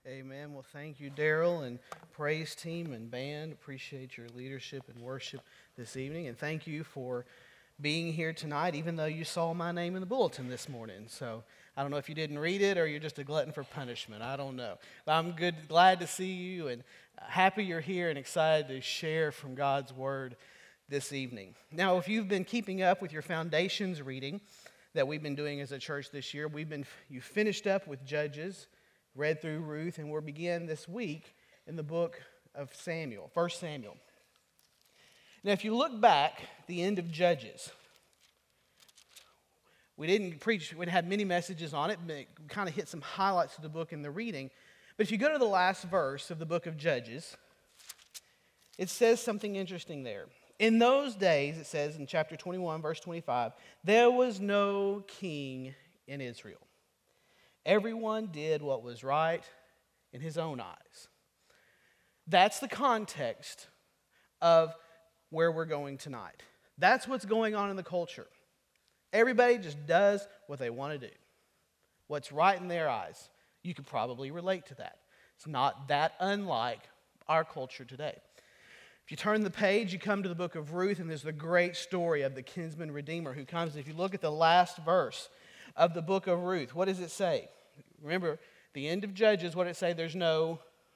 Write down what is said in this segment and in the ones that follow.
Amen. Well, thank you, Daryl, and praise team and band. Appreciate your leadership and worship this evening. And thank you for being here tonight, even though you saw my name in the bulletin this morning. So I don't know if you didn't read it or you're just a glutton for punishment. I don't know. But I'm glad to see you and happy you're here and excited to share from God's Word this evening. Now, if you've been keeping up with your foundations reading that we've been doing as a church this year, you finished up with Judges, read through Ruth, and we'll begin this week in the book of Samuel, 1 Samuel. Now, if you look back at the end of Judges, we didn't have many messages on it, but we kind of hit some highlights of the book in the reading. But if you go to the last verse of the book of Judges, it says something interesting there. In those days, it says in chapter 21, verse 25, there was no king in Israel. Everyone did what was right in his own eyes. That's the context of where we're going tonight. That's what's going on in the culture. Everybody just does what they want to do. What's right in their eyes. You could probably relate to that. It's not that unlike our culture today. If you turn the page, you come to the book of Ruth, and there's the great story of the kinsman redeemer who comes. If you look at the last verse of the book of Ruth, what does it say? Remember, the end of Judges, what did it say? There's no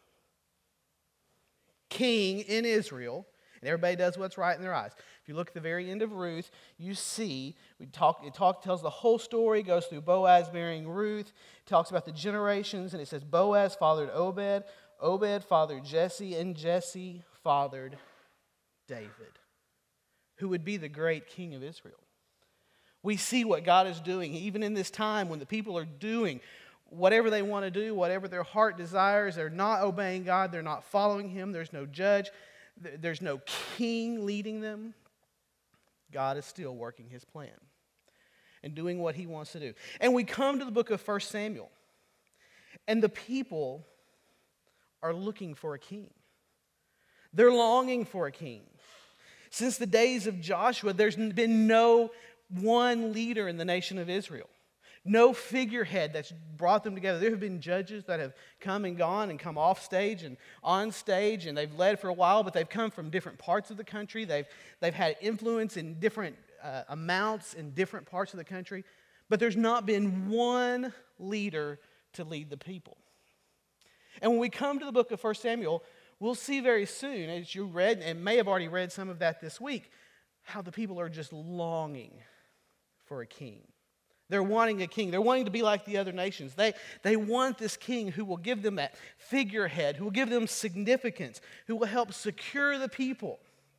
king in Israel, and everybody does what's right in their eyes. If you look at the very end of Ruth, you see, it tells the whole story, goes through Boaz marrying Ruth, talks about the generations, and it says Boaz fathered Obed, Obed fathered Jesse, and Jesse fathered David, who would be the great king of Israel. We see what God is doing, even in this time when the people are doing whatever they want to do, whatever their heart desires. They're not obeying God. They're not following Him. There's no judge. There's no king leading them. God is still working His plan and doing what He wants to do. And we come to the book of 1 Samuel, and the people are looking for a king. They're longing for a king. Since the days of Joshua, there's been no one leader in the nation of Israel. No figurehead that's brought them together. There have been judges that have come and gone and come off stage and on stage, and they've led for a while, but they've come from different parts of the country. They've had influence in different amounts in different parts of the country, but there's not been one leader to lead the people. And when we come to the book of 1 Samuel, we'll see very soon, as you read, and may have already read some of that this week, how the people are just longing for a king. They're wanting a king. They're wanting to be like the other nations. They want this king who will give them that figurehead, who will give them significance, who will help secure the people.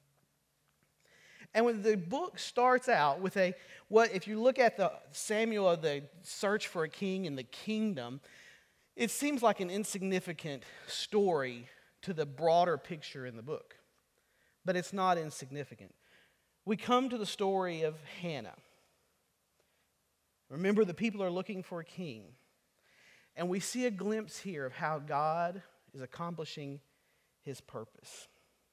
And when the book starts out with if you look at the Samuel of the search for a king in the kingdom, it seems like an insignificant story to the broader picture in the book. But it's not insignificant. We come to the story of Hannah. Remember, the people are looking for a king. And we see a glimpse here of how God is accomplishing His purpose.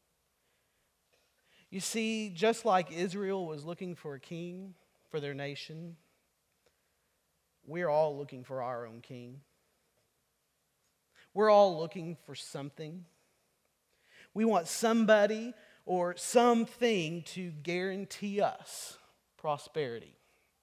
You see, just like Israel was looking for a king for their nation, we're all looking for our own king. We're all looking for something. We want somebody or something to guarantee us prosperity,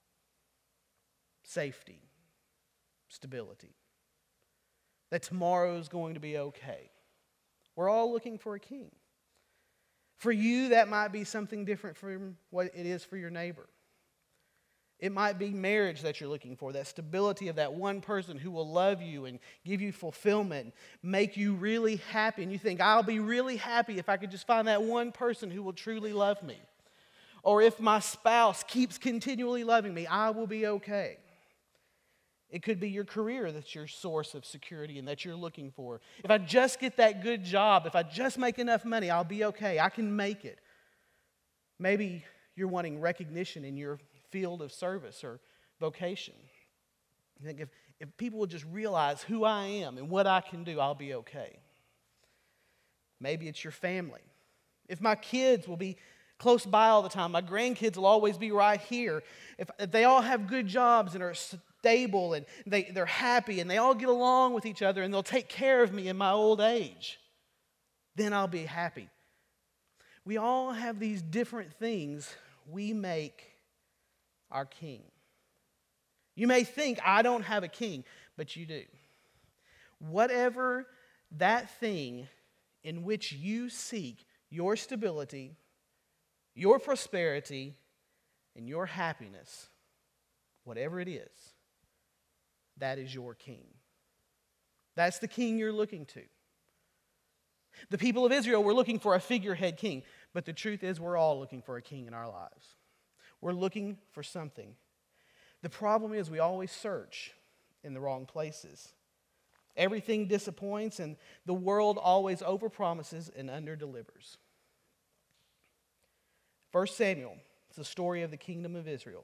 safety, stability, that tomorrow is going to be okay. We're all looking for a king. For you, that might be something different from what it is for your neighbor. It might be marriage that you're looking for, that stability of that one person who will love you and give you fulfillment, make you really happy. And you think, I'll be really happy if I could just find that one person who will truly love me. Or if my spouse keeps continually loving me, I will be okay. It could be your career that's your source of security and that you're looking for. If I just get that good job, if I just make enough money, I'll be okay. I can make it. Maybe you're wanting recognition in your field of service or vocation. You think if people will just realize who I am and what I can do, I'll be okay. Maybe it's your family. If my kids will be close by all the time, my grandkids will always be right here. If they all have good jobs and are stable and they're happy and they all get along with each other and they'll take care of me in my old age, then I'll be happy. We all have these different things we make our king. You may think, I don't have a king, but you do. Whatever that thing in which you seek your stability, your prosperity, and your happiness, whatever it is, that is your king. That's the king you're looking to. The people of Israel were looking for a figurehead king, but the truth is we're all looking for a king in our lives. We're looking for something. The problem is we always search in the wrong places. Everything disappoints, and the world always overpromises and underdelivers. 1 Samuel, it's the story of the kingdom of Israel.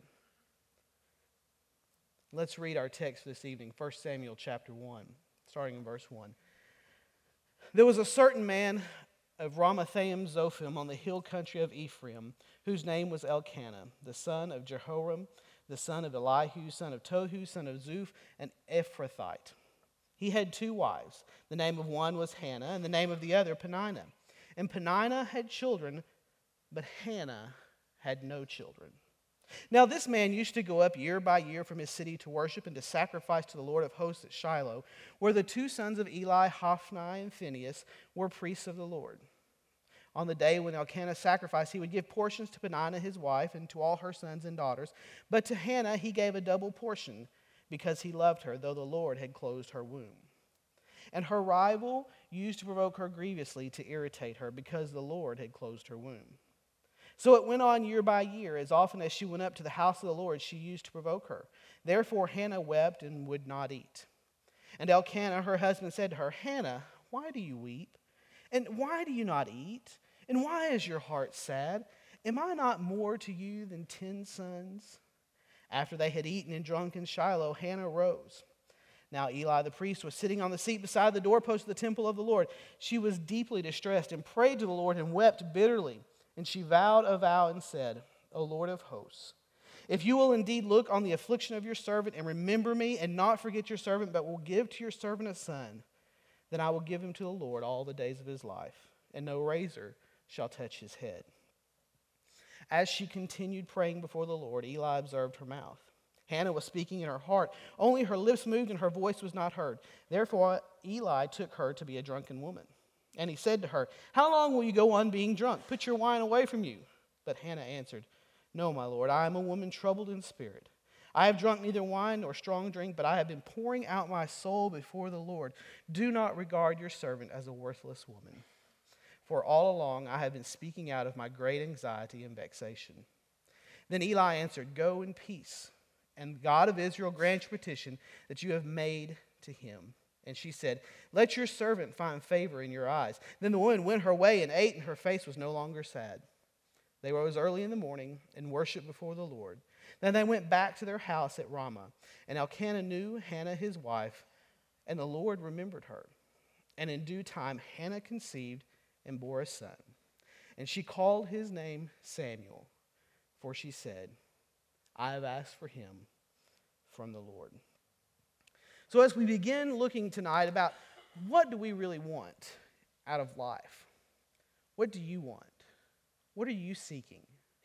Let's read our text this evening, 1 Samuel chapter 1, starting in verse 1. There was a certain man of Ramathaim Zophim on the hill country of Ephraim, whose name was Elkanah, the son of Jehoram, the son of Elihu, son of Tohu, son of Zuph, an Ephrathite. He had 2 wives. The name of one was Hannah, and the name of the other Peninnah. And Peninnah had children, but Hannah had no children. Now this man used to go up year by year from his city to worship and to sacrifice to the Lord of hosts at Shiloh, where the 2 sons of Eli, Hophni and Phinehas, were priests of the Lord. On the day when Elkanah sacrificed, he would give portions to Peninnah his wife and to all her sons and daughters. But to Hannah he gave a double portion, because he loved her, though the Lord had closed her womb. And her rival used to provoke her grievously to irritate her, because the Lord had closed her womb. So it went on year by year. As often as she went up to the house of the Lord, she used to provoke her. Therefore Hannah wept and would not eat. And Elkanah, her husband, said to her, Hannah, why do you weep? And why do you not eat? And why is your heart sad? Am I not more to you than 10 sons? After they had eaten and drunk in Shiloh, Hannah rose. Now Eli the priest was sitting on the seat beside the doorpost of the temple of the Lord. She was deeply distressed and prayed to the Lord and wept bitterly. And she vowed a vow and said, O Lord of hosts, if you will indeed look on the affliction of your servant and remember me and not forget your servant, but will give to your servant a son, then I will give him to the Lord all the days of his life, and no razor shall touch his head. As she continued praying before the Lord, Eli observed her mouth. Hannah was speaking in her heart. Only her lips moved and her voice was not heard. Therefore Eli took her to be a drunken woman. And he said to her, How long will you go on being drunk? Put your wine away from you. But Hannah answered, No, my Lord, I am a woman troubled in spirit. I have drunk neither wine nor strong drink, but I have been pouring out my soul before the Lord. Do not regard your servant as a worthless woman. For all along I have been speaking out of my great anxiety and vexation. Then Eli answered, Go in peace, and the God of Israel grant your petition that you have made to him. And she said, Let your servant find favor in your eyes. Then the woman went her way and ate, and her face was no longer sad. They rose early in the morning and worshiped before the Lord. Then they went back to their house at Ramah. And Elkanah knew Hannah his wife, and the Lord remembered her. And in due time Hannah conceived and bore a son. And she called his name Samuel, for she said, I have asked for him from the Lord. So as we begin looking tonight about what do we really want out of life? What do you want? What are you seeking?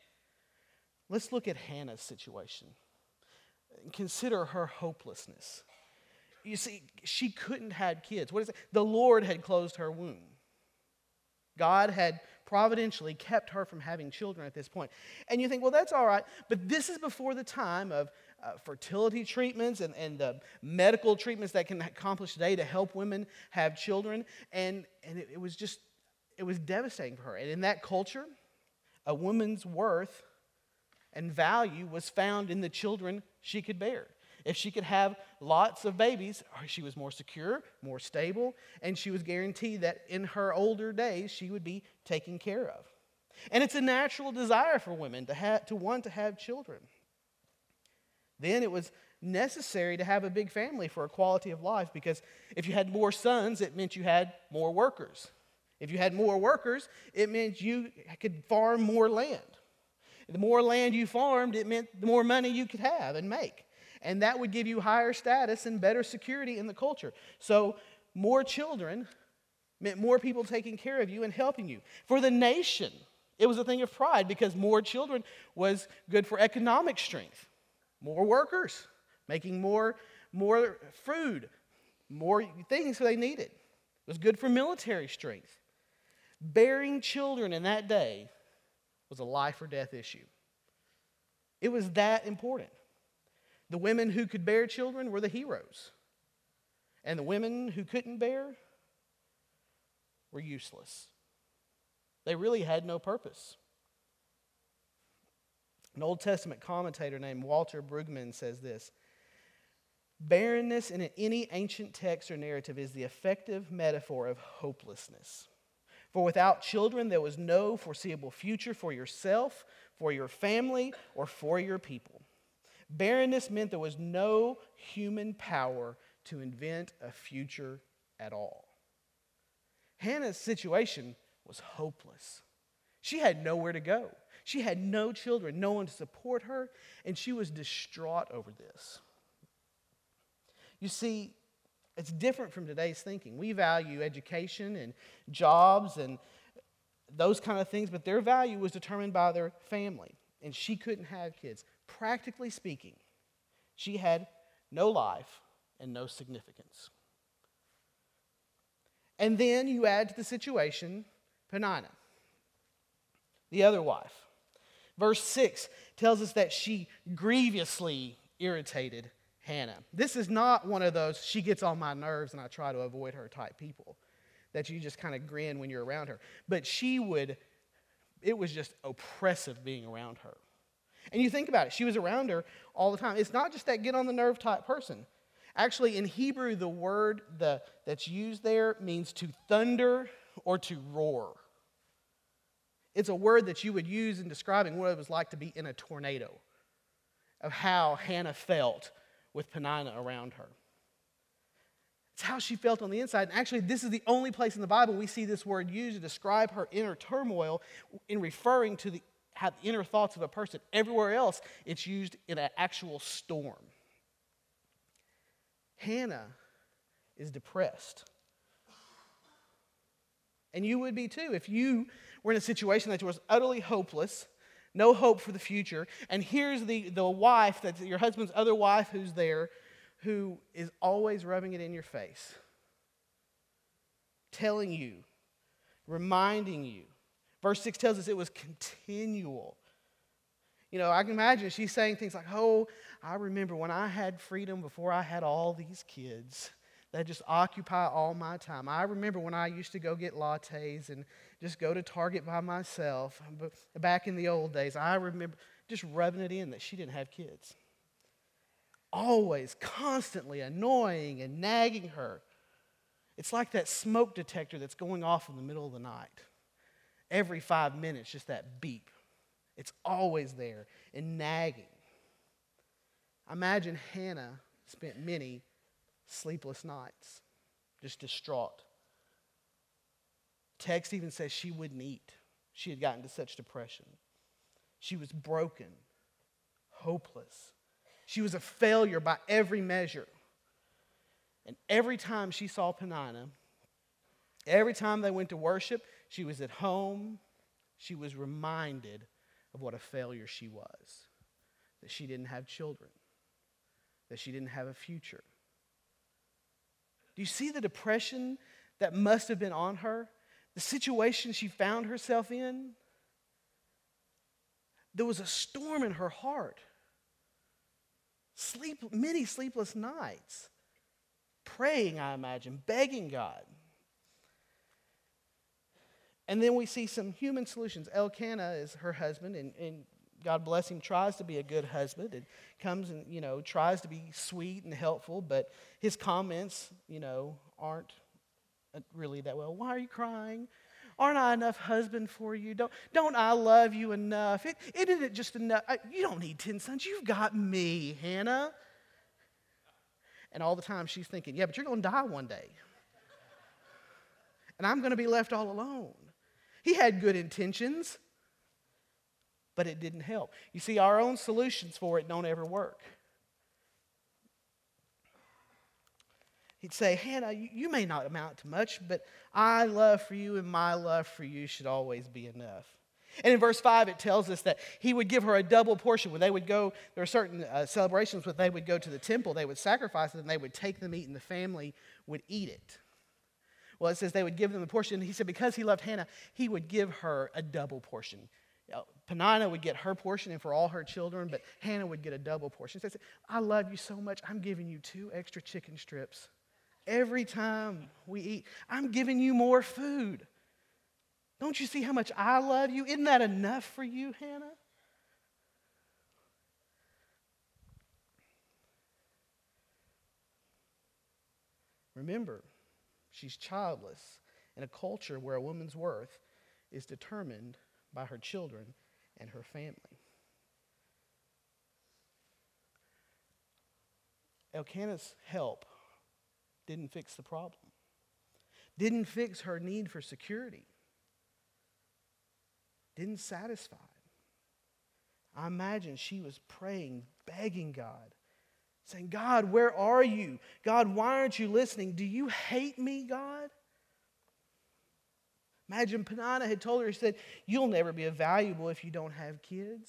Let's look at Hannah's situation and consider her hopelessness. You see, she couldn't have kids. What is it? The Lord had closed her womb. God had providentially kept her from having children at this point. And you think, well, that's all right, but this is before the time of fertility treatments and the medical treatments that can accomplish today to help women have children. And it was devastating for her. And in that culture, a woman's worth and value was found in the children she could bear. If she could have lots of babies, she was more secure, more stable, and she was guaranteed that in her older days she would be taken care of. And it's a natural desire for women to want to have children. Then it was necessary to have a big family for a quality of life, because if you had more sons, it meant you had more workers. If you had more workers, it meant you could farm more land. The more land you farmed, it meant the more money you could have and make. And that would give you higher status and better security in the culture. So more children meant more people taking care of you and helping you. For the nation, it was a thing of pride because more children was good for economic strength. More workers, making more food, more things they needed. It was good for military strength. Bearing children in that day was a life or death issue. It was that important. The women who could bear children were the heroes. And the women who couldn't bear were useless. They really had no purpose. An Old Testament commentator named Walter Brueggemann says this: barrenness in any ancient text or narrative is the effective metaphor of hopelessness. For without children, there was no foreseeable future for yourself, for your family, or for your people. Barrenness meant there was no human power to invent a future at all. Hannah's situation was hopeless. She had nowhere to go. She had no children, no one to support her, and she was distraught over this. You see, it's different from today's thinking. We value education and jobs and those kind of things, but their value was determined by their family, and she couldn't have kids. Practically speaking, she had no life and no significance. And then you add to the situation Peninnah, the other wife. Verse 6 tells us that she grievously irritated Hannah. This is not one of those, she gets on my nerves and I try to avoid her type people that you just kind of grin when you're around her. But it was just oppressive being around her. And you think about it, she was around her all the time. It's not just that get on the nerve type person. Actually, in Hebrew, the word that's used there means to thunder or to roar. It's a word that you would use in describing what it was like to be in a tornado, of how Hannah felt with Peninnah around her. It's how she felt on the inside. And actually, this is the only place in the Bible we see this word used to describe her inner turmoil in referring to the inner thoughts of a person. Everywhere else, it's used in an actual storm. Hannah is depressed. And you would be too if you were in a situation that was utterly hopeless, no hope for the future, and here's the wife, that's your husband's other wife who's there, who is always rubbing it in your face, telling you, reminding you. Verse 6 tells us it was continual. You know, I can imagine she's saying things like, oh, I remember when I had freedom before I had all these kids that just occupy all my time. I remember when I used to go get lattes and just go to Target by myself. But back in the old days, I remember just rubbing it in that she didn't have kids. Always, constantly annoying and nagging her. It's like that smoke detector that's going off in the middle of the night. Every 5 minutes, just that beep. It's always there and nagging. Imagine Hannah spent many sleepless nights, just distraught. Text even says she wouldn't eat. She had gotten to such depression. She was broken, hopeless. She was a failure by every measure. And every time she saw Peninnah, every time they went to worship, she was at home, she was reminded of what a failure she was, that she didn't have children, that she didn't have a future. Do you see the depression that must have been on her? The situation she found herself in? There was a storm in her heart. Many sleepless nights. Praying, I imagine, begging God. And then we see some human solutions. Elkanah is her husband, and God bless him, tries to be a good husband and comes and, tries to be sweet and helpful, but his comments, aren't really that well. Why are you crying? Aren't I enough husband for you? Don't I love you enough? It isn't just enough. You don't need 10 sons. You've got me, Hannah. And all the time she's thinking, yeah, but you're going to die one day. And I'm going to be left all alone. He had good intentions, but it didn't help. You see, our own solutions for it don't ever work. He'd say, Hannah, you may not amount to much, but I love for you and my love for you should always be enough. And in verse 5, it tells us that he would give her a double portion. When they would go, there were certain celebrations when they would go to the temple, they would sacrifice it, and they would take the meat, and the family would eat it. Well, it says they would give them a portion. He said because he loved Hannah, he would give her a double portion. Peninnah would get her portion and for all her children, but Hannah would get a double portion. He says, I love you so much, I'm giving you 2 extra chicken strips. Every time we eat, I'm giving you more food. Don't you see how much I love you? Isn't that enough for you, Hannah? Remember, she's childless in a culture where a woman's worth is determined by her children and her family. Elkanah's help didn't fix the problem, didn't fix her need for security, didn't satisfy it. I imagine she was praying, begging God, saying, God, where are you? God, why aren't you listening? Do you hate me, God? Imagine Peninnah had told her, he said, you'll never be valuable if you don't have kids.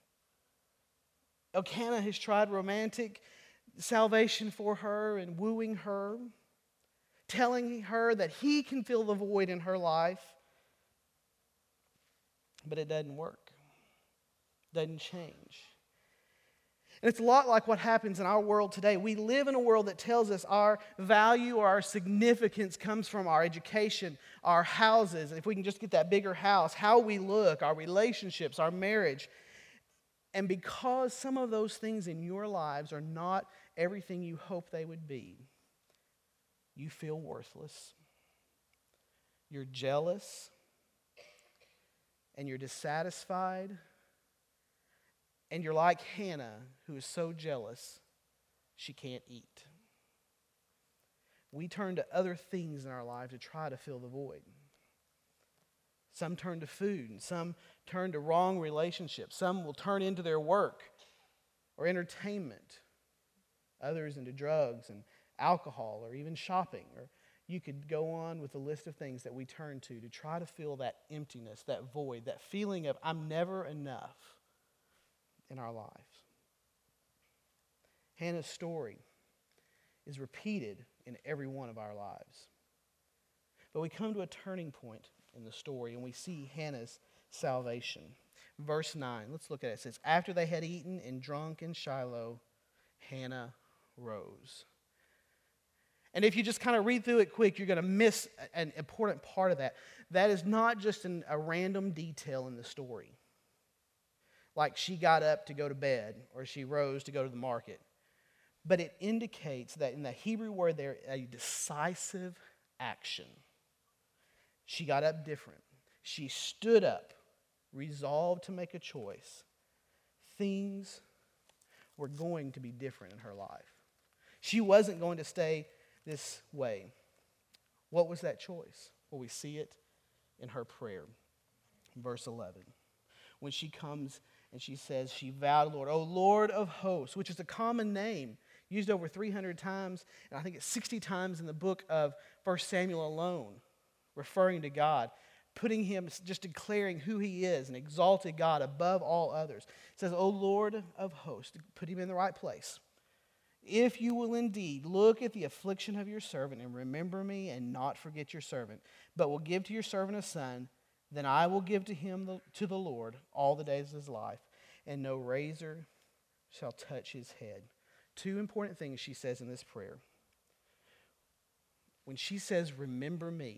Elkanah has tried romantic salvation for her and wooing her, telling her that he can fill the void in her life. But it doesn't work. Doesn't change. And it's a lot like what happens in our world today. We live in a world that tells us our value or our significance comes from our education, our houses. If we can just get that bigger house, how we look, our relationships, our marriage. And because some of those things in your lives are not everything you hope they would be, you feel worthless. You're jealous. And you're dissatisfied. And you're like Hannah, who is so jealous, she can't eat. We turn to other things in our life to try to fill the void. Some turn to food, and some turn to wrong relationships. Some will turn into their work or entertainment. Others into drugs and alcohol or even shopping. Or you could go on with a list of things that we turn to try to fill that emptiness, that void, that feeling of I'm never enough in our lives. Hannah's story is repeated in every one of our lives. But we come to a turning point in the story and we see Hannah's salvation. Verse 9, let's look at it. It says, after they had eaten and drunk in Shiloh, Hannah rose. And if you just kind of read through it quick, you're going to miss an important part of that. That is not just a random detail in the story. Like she got up to go to bed or she rose to go to the market. But it indicates that in the Hebrew word there, a decisive action. She got up different. She stood up, resolved to make a choice. Things were going to be different in her life. She wasn't going to stay this way. What was that choice? Well, we see it in her prayer. Verse 11. When she comes and she says, she vowed, Lord, O Lord of hosts, which is a common name used over 300 times, and I think it's 60 times in the book of 1 Samuel alone, referring to God, putting him, just declaring who he is, an exalted God above all others. It says, O Lord of hosts, put him in the right place. If you will indeed look at the affliction of your servant and remember me and not forget your servant, but will give to your servant a son, then I will give to him, to the Lord, all the days of his life, and no razor shall touch his head. Two important things she says in this prayer. When she says, remember me,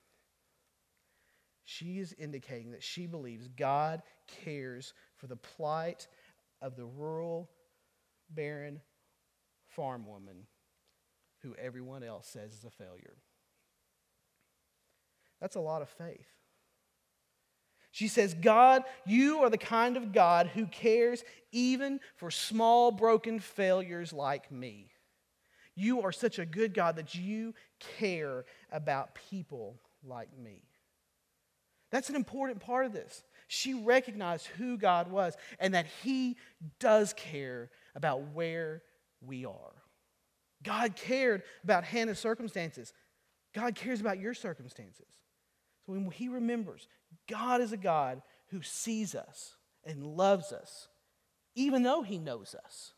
she is indicating that she believes God cares for the plight of the rural, barren farm woman who everyone else says is a failure. That's a lot of faith. She says, God, you are the kind of God who cares even for small, broken failures like me. You are such a good God that you care about people like me. That's an important part of this. She recognized who God was and that he does care about where we are. God cared about Hannah's circumstances. God cares about your circumstances. So when he remembers, God is a God who sees us and loves us, even though he knows us.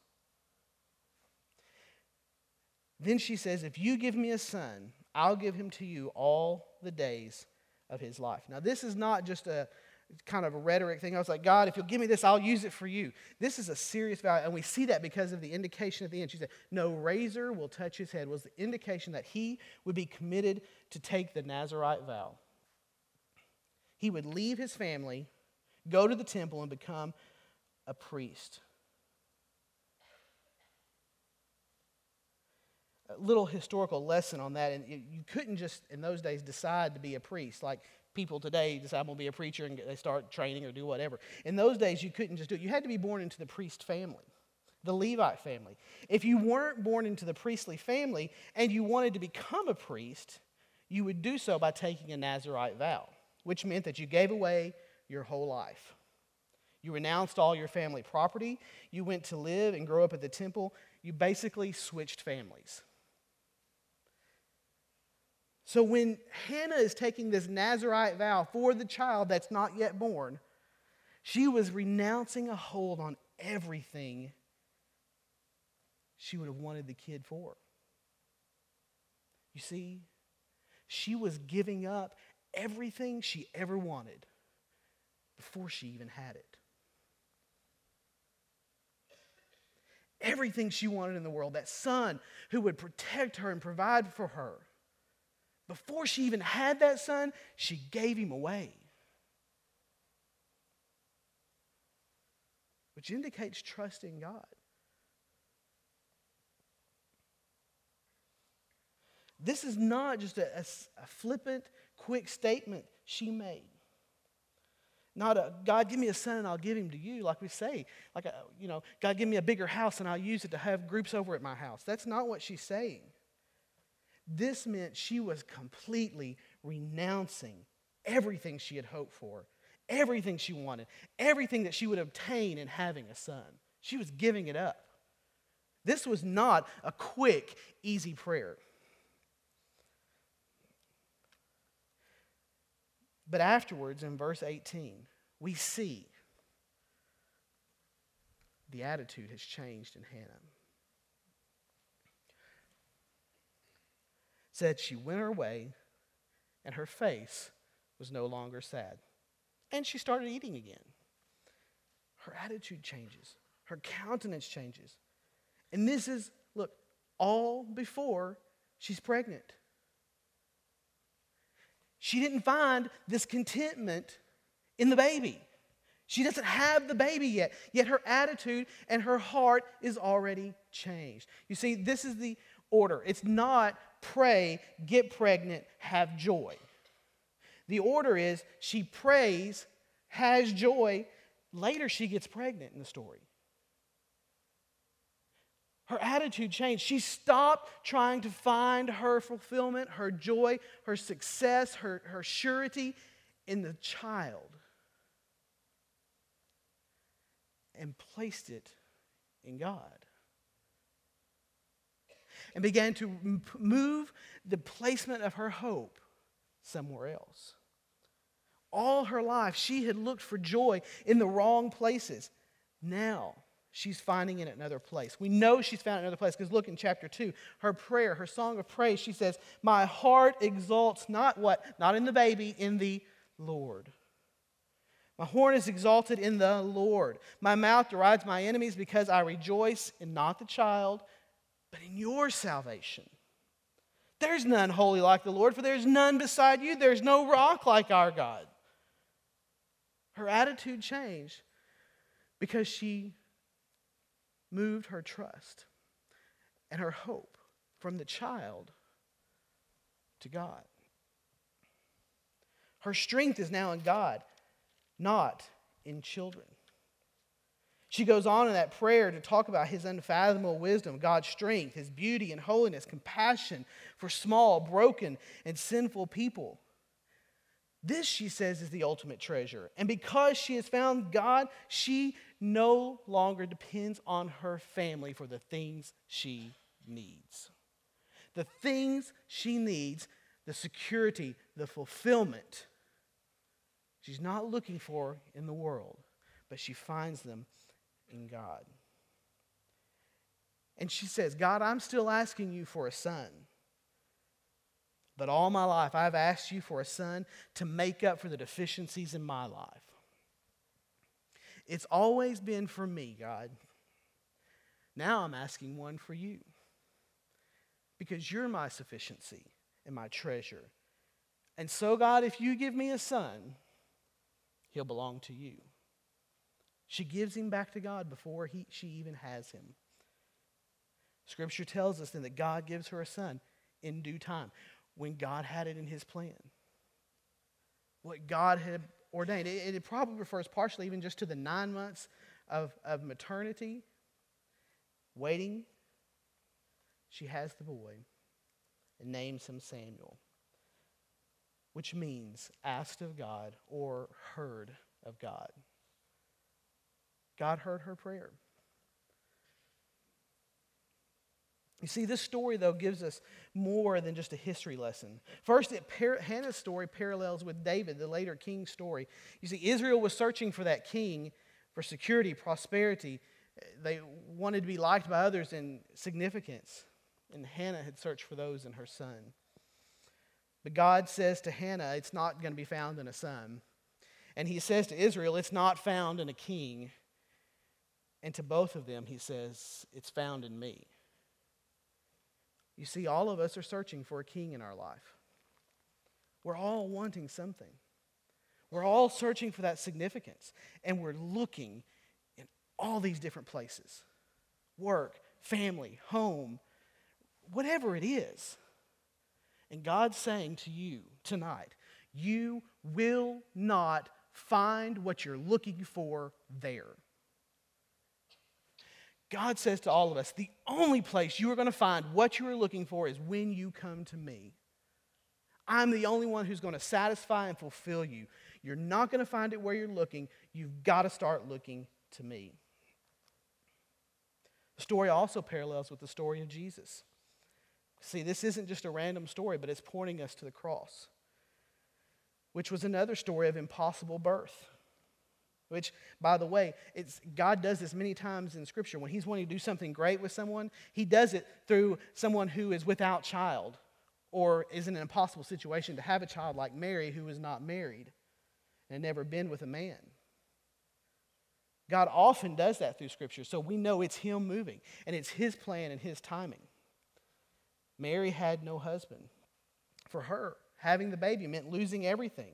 Then she says, if you give me a son, I'll give him to you all the days of his life. Now, this is not just a kind of a rhetoric thing. I was like, God, if you'll give me this, I'll use it for you. This is a serious vow, and we see that because of the indication at the end. She said, no razor will touch his head, was the indication that he would be committed to take the Nazirite vow. He would leave his family, go to the temple, and become a priest. A little historical lesson on that, and you couldn't just, in those days, decide to be a priest. Like people today decide I'm going to be a preacher and they start training or do whatever. In those days, you couldn't just do it. You had to be born into the priest family, the Levite family. If you weren't born into the priestly family and you wanted to become a priest, you would do so by taking a Nazirite vow, which meant that you gave away your whole life. You renounced all your family property. You went to live and grow up at the temple. You basically switched families. So when Hannah is taking this Nazirite vow for the child that's not yet born, she was renouncing a hold on everything she would have wanted the kid for. You see, she was giving up everything she ever wanted before she even had it. Everything she wanted in the world, that son who would protect her and provide for her. Before she even had that son, she gave him away. Which indicates trust in God. This is not just a flippant, quick statement she made. Not a, God, give me a son and I'll give him to you, like we say. Like, God, give me a bigger house and I'll use it to have groups over at my house. That's not what she's saying. This meant she was completely renouncing everything she had hoped for, everything she wanted, everything that she would obtain in having a son. She was giving it up. This was not a quick, easy prayer. But afterwards, in verse 18, we see the attitude has changed in Hannah. Said she went her way, and her face was no longer sad. And she started eating again. Her attitude changes. Her countenance changes. And this is, look, all before she's pregnant. She didn't find this contentment in the baby. She doesn't have the baby yet her attitude and her heart is already changed. You see, this is the order. It's not pray, get pregnant, have joy. The order is she prays, has joy, later she gets pregnant in the story. Her attitude changed. She stopped trying to find her fulfillment, her joy, her success, her surety in the child, and placed it in God. And began to move the placement of her hope somewhere else. All her life, she had looked for joy in the wrong places. Now, she's finding it in another place. We know she's found it in another place because look in chapter 2. Her prayer, her song of praise, she says, my heart exalts not what? Not in the baby, in the Lord. My horn is exalted in the Lord. My mouth derides my enemies because I rejoice in not the child, but in your salvation. There's none holy like the Lord, for there's none beside you. There's no rock like our God. Her attitude changed because she moved her trust and her hope from the child to God. Her strength is now in God, not in children. She goes on in that prayer to talk about his unfathomable wisdom, God's strength, his beauty and holiness, compassion for small, broken, and sinful people. This, she says, is the ultimate treasure. And because she has found God, she no longer depends on her family for the things she needs. The things she needs, the security, the fulfillment, she's not looking for in the world, but she finds them in God. And she says, God, I'm still asking you for a son. But all my life, I've asked you for a son to make up for the deficiencies in my life. It's always been for me, God. Now I'm asking one for you. Because you're my sufficiency and my treasure. And so, God, if you give me a son, he'll belong to you. She gives him back to God before she even has him. Scripture tells us then that God gives her a son in due time, when God had it in his plan. What God had ordained. It probably refers partially even just to the 9 months of maternity, waiting. She has the boy and names him Samuel, which means asked of God or heard of God. God heard her prayer. You see, this story, though, gives us more than just a history lesson. First, Hannah's story parallels with David, the later king's story. You see, Israel was searching for that king for security, prosperity. They wanted to be liked by others and significance. And Hannah had searched for those in her son. But God says to Hannah, it's not going to be found in a son. And he says to Israel, it's not found in a king. And to both of them, he says, it's found in me. You see, all of us are searching for a king in our life. We're all wanting something. We're all searching for that significance. And we're looking in all these different places. Work, family, home, whatever it is. And God's saying to you tonight, you will not find what you're looking for there. God says to all of us, the only place you are going to find what you are looking for is when you come to me. I'm the only one who's going to satisfy and fulfill you. You're not going to find it where you're looking. You've got to start looking to me. The story also parallels with the story of Jesus. See, this isn't just a random story, but it's pointing us to the cross, which was another story of impossible birth. Which, by the way, God does this many times in Scripture. When he's wanting to do something great with someone, he does it through someone who is without child or is in an impossible situation to have a child, like Mary, who was not married and had never been with a man. God often does that through Scripture, so we know it's him moving, and it's his plan and his timing. Mary had no husband. For her, having the baby meant losing everything.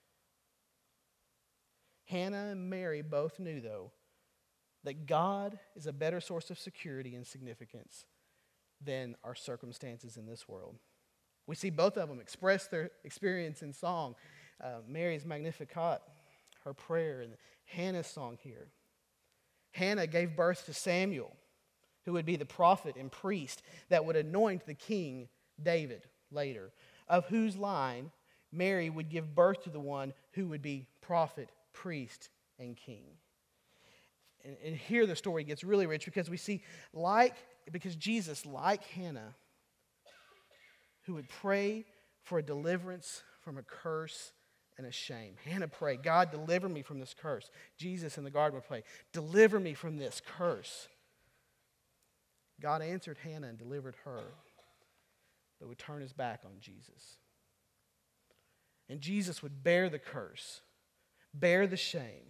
Hannah and Mary both knew, though, that God is a better source of security and significance than our circumstances in this world. We see both of them express their experience in song. Mary's Magnificat, her prayer, and Hannah's song here. Hannah gave birth to Samuel, who would be the prophet and priest that would anoint the king David later, of whose line Mary would give birth to the one who would be prophet, priest, and king. And here the story gets really rich because we see, because Jesus, like Hannah, who would pray for a deliverance from a curse and a shame. Hannah prayed, God, deliver me from this curse. Jesus in the garden would pray, deliver me from this curse. God answered Hannah and delivered her, but would turn his back on Jesus. And Jesus would bear the curse, bear the shame.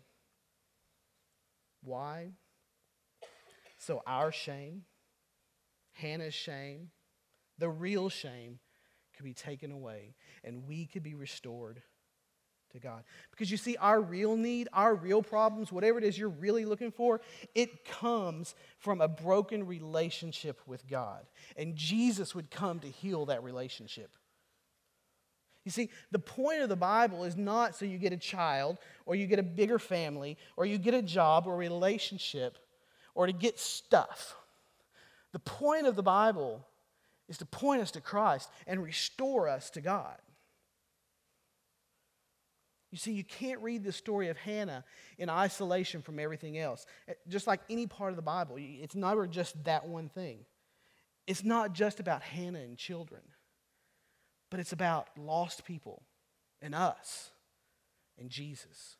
Why? So our shame, Hannah's shame, the real shame could be taken away and we could be restored to God. Because you see, our real need, our real problems, whatever it is you're really looking for, it comes from a broken relationship with God. And Jesus would come to heal that relationship. You see, the point of the Bible is not so you get a child, or you get a bigger family, or you get a job, or a relationship, or to get stuff. The point of the Bible is to point us to Christ and restore us to God. You see, you can't read the story of Hannah in isolation from everything else. Just like any part of the Bible, it's never just that one thing. it's not just about Hannah and children, but it's about lost people and us and Jesus.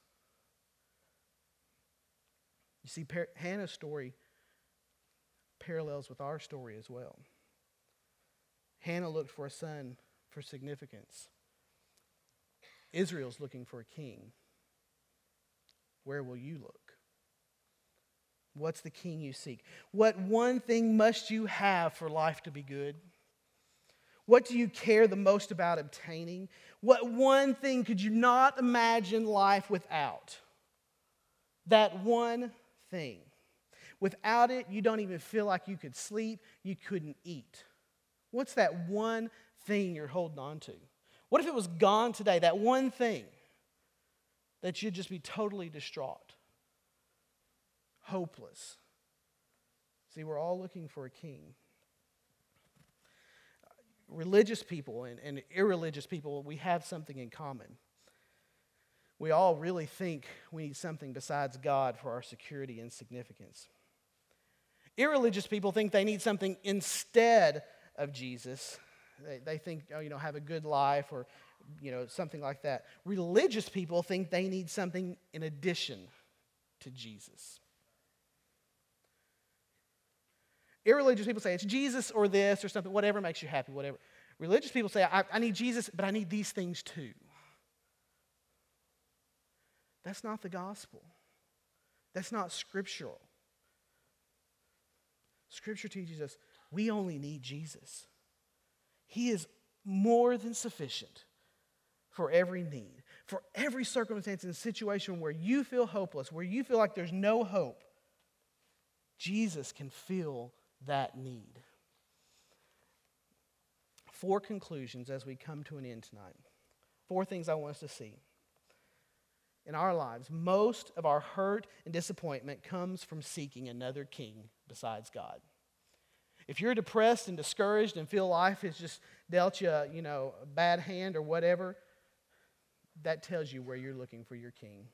You see, Hannah's story parallels with our story as well. Hannah looked for a son for significance. Israel's looking for a king. Where will you look? What's the king you seek? What one thing must you have for life to be good? What do you care the most about obtaining? What one thing could you not imagine life without? That one thing. Without it, you don't even feel like you could sleep, you couldn't eat. What's that one thing you're holding on to? What if it was gone today, that one thing, that you'd just be totally distraught, hopeless? See, we're all looking for a king. Religious people and irreligious people, we have something in common. We all really think we need something besides God for our security and significance. Irreligious people think they need something instead of Jesus. They think, have a good life or, something like that. Religious people think they need something in addition to Jesus. Irreligious people say it's Jesus or this or something, whatever makes you happy, whatever. Religious people say, I need Jesus, but I need these things too. That's not the gospel. That's not scriptural. Scripture teaches us we only need Jesus. He is more than sufficient for every need, for every circumstance and situation where you feel hopeless, where you feel like there's no hope. Jesus can fill that need. 4 conclusions as we come to an end tonight. 4 things I want us to see. In our lives, most of our hurt and disappointment comes from seeking another king besides God. If you're depressed and discouraged and feel life has just dealt you, a bad hand or whatever, that tells you where you're looking for your king.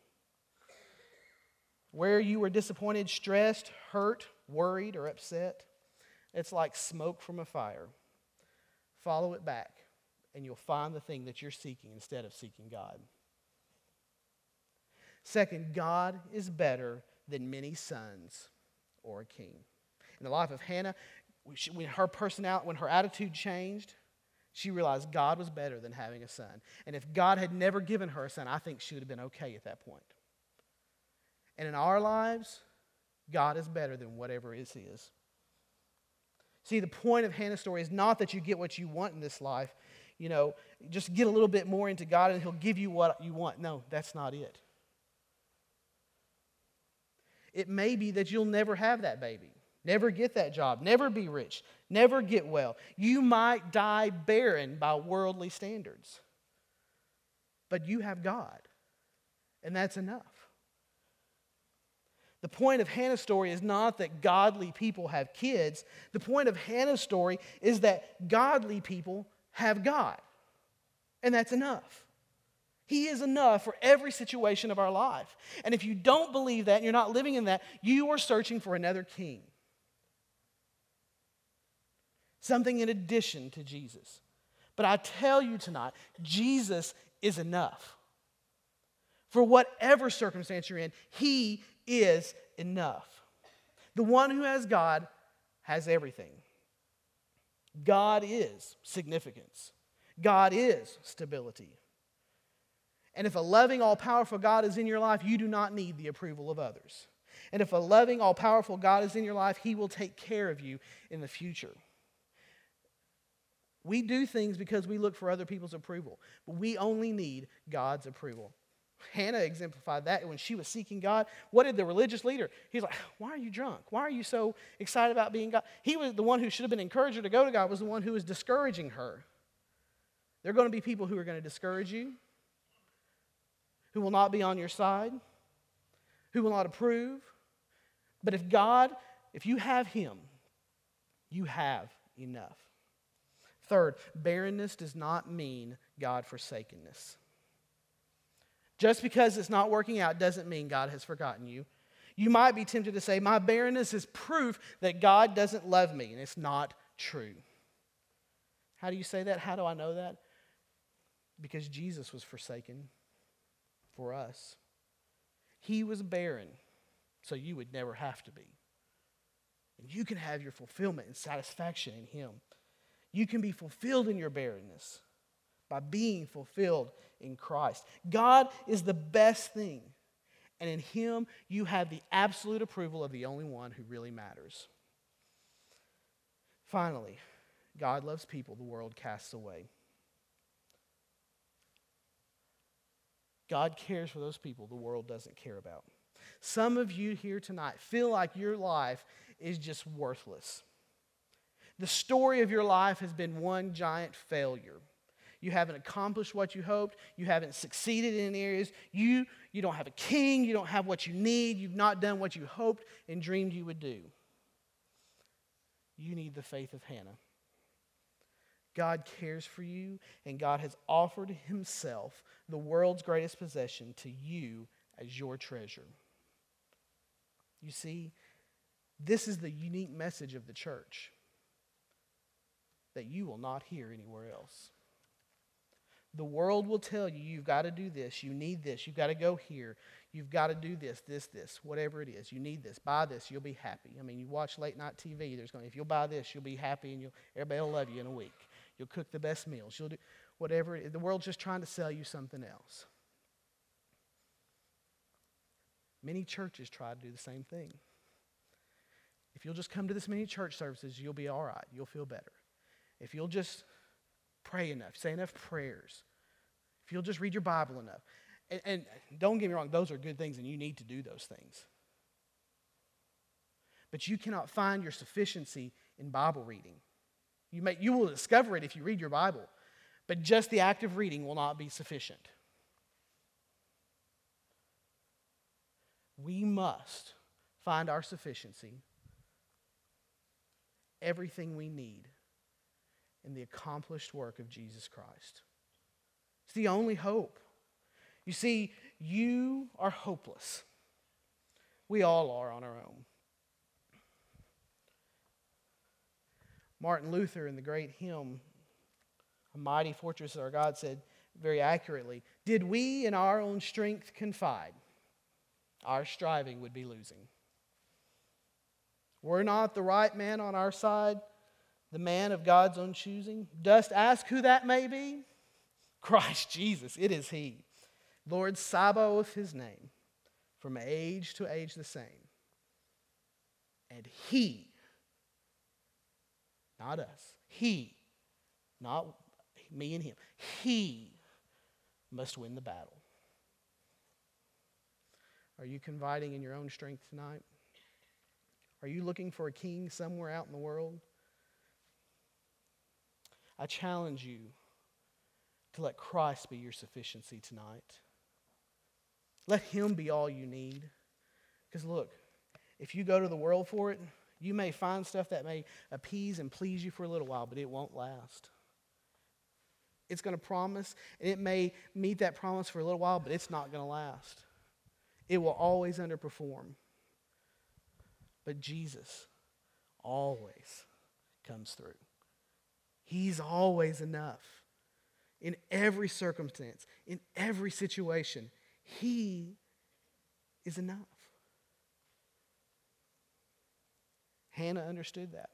Where you were disappointed, stressed, hurt, worried, or upset, it's like smoke from a fire. Follow it back, and you'll find the thing that you're seeking instead of seeking God. Second, God is better than many sons or a king. In the life of Hannah, when her attitude changed, she realized God was better than having a son. And if God had never given her a son, I think she would have been okay at that point. And in our lives, God is better than whatever is his. See, the point of Hannah's story is not that you get what you want in this life. Just get a little bit more into God and he'll give you what you want. No, that's not it. It may be that you'll never have that baby, never get that job, never be rich, never get well. You might die barren by worldly standards. But you have God, and that's enough. The point of Hannah's story is not that godly people have kids. The point of Hannah's story is that godly people have God, and that's enough. He is enough for every situation of our life. And if you don't believe that and you're not living in that, you are searching for another king. Something in addition to Jesus. But I tell you tonight, Jesus is enough. For whatever circumstance you're in, He is enough. The one who has God has everything. God is significance. God is stability. And if a loving, all-powerful God is in your life, you do not need the approval of others. And if a loving, all-powerful God is in your life, He will take care of you in the future. We do things because we look for other people's approval, but we only need God's approval. Hannah exemplified that when she was seeking God. What did the religious leader? He's like, why are you drunk? Why are you so excited about being God? He was the one who should have been encouraged her to go to God, was the one who was discouraging her. There are going to be people who are going to discourage you, who will not be on your side, who will not approve. But if you have Him, you have enough. Third, barrenness does not mean God-forsakenness. Just because it's not working out doesn't mean God has forgotten you. You might be tempted to say, my barrenness is proof that God doesn't love me, and it's not true. How do you say that? How do I know that? Because Jesus was forsaken for us. He was barren, so you would never have to be. And you can have your fulfillment and satisfaction in Him. You can be fulfilled in your barrenness by being fulfilled in Christ. God is the best thing. And in Him, you have the absolute approval of the only one who really matters. Finally, God loves people the world casts away. God cares for those people the world doesn't care about. Some of you here tonight feel like your life is just worthless. The story of your life has been one giant failure. You haven't accomplished what you hoped. You haven't succeeded in areas. You don't have a king. You don't have what you need. You've not done what you hoped and dreamed you would do. You need the faith of Hannah. God cares for you, and God has offered Himself, the world's greatest possession, to you as your treasure. You see, this is the unique message of the church that you will not hear anywhere else. The world will tell you, you've got to do this, you need this, you've got to go here, you've got to do this, whatever it is. You need this, buy this, you'll be happy. I mean, you watch late night TV, if you'll buy this, you'll be happy, and everybody will love you in a week. You'll cook the best meals, you'll do whatever it is. The world's just trying to sell you something else. Many churches try to do the same thing. If you'll just come to this many church services, you'll be all right, you'll feel better. If you'll just pray enough, say enough prayers, if you'll just read your Bible enough. And don't get me wrong, those are good things and you need to do those things. But you cannot find your sufficiency in Bible reading. You will discover it if you read your Bible, but just the act of reading will not be sufficient. We must find our sufficiency, everything we need, in the accomplished work of Jesus Christ. It's the only hope. You see, you are hopeless. We all are on our own. Martin Luther, in the great hymn, "A Mighty Fortress Our God," said very accurately, "Did we in our own strength confide, our striving would be losing. Were not the right man on our side, the man of God's own choosing? Dost ask who that may be? Christ Jesus, it is He. Lord Sabaoth His name, from age to age the same. And He, not us, He, not me and Him, He must win the battle." Are you confiding in your own strength tonight? Are you looking for a king somewhere out in the world? I challenge you to let Christ be your sufficiency tonight. Let Him be all you need. Because look, if you go to the world for it, you may find stuff that may appease and please you for a little while, but it won't last. It's going to promise, and it may meet that promise for a little while, but it's not going to last. It will always underperform. But Jesus always comes through. He's always enough. In every circumstance, in every situation, He is enough. Hannah understood that.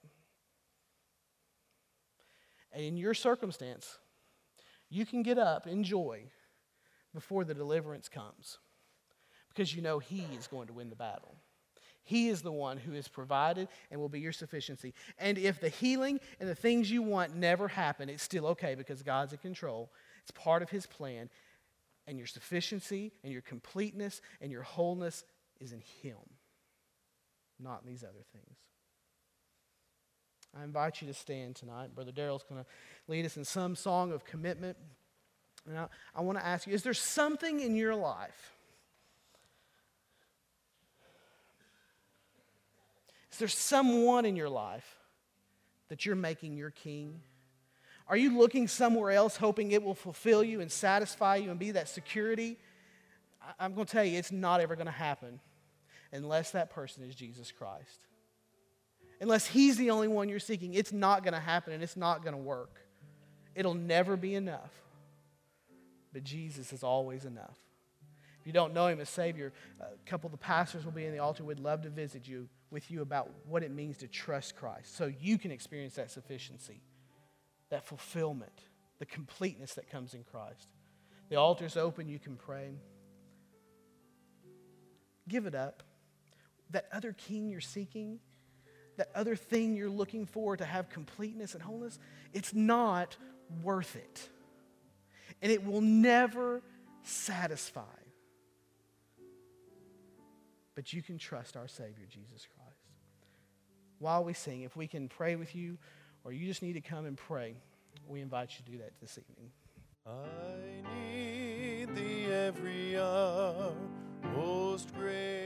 And in your circumstance, you can get up in joy before the deliverance comes, because you know He is going to win the battle. He is the one who is provided and will be your sufficiency. And if the healing and the things you want never happen, it's still okay, because God's in control. It's part of His plan. And your sufficiency and your completeness and your wholeness is in Him, not in these other things. I invite you to stand tonight. Brother Daryl's going to lead us in some song of commitment. And I want to ask you, is there something in your life? Is there someone in your life that you're making your king? Are you looking somewhere else hoping it will fulfill you and satisfy you and be that security? I'm going to tell you, it's not ever going to happen unless that person is Jesus Christ. Unless He's the only one you're seeking, it's not going to happen and it's not going to work. It'll never be enough. But Jesus is always enough. If you don't know Him as Savior, a couple of the pastors will be in the altar. We'd love to visit with you about what it means to trust Christ so you can experience that sufficiency, that fulfillment, the completeness that comes in Christ. The altar's open. You can pray. Give it up. That other king you're seeking, that other thing you're looking for to have completeness and wholeness, it's not worth it. And it will never satisfy. But you can trust our Savior, Jesus Christ. While we sing, if we can pray with you, or you just need to come and pray, we invite you to do that this evening. I need thee every hour, most great.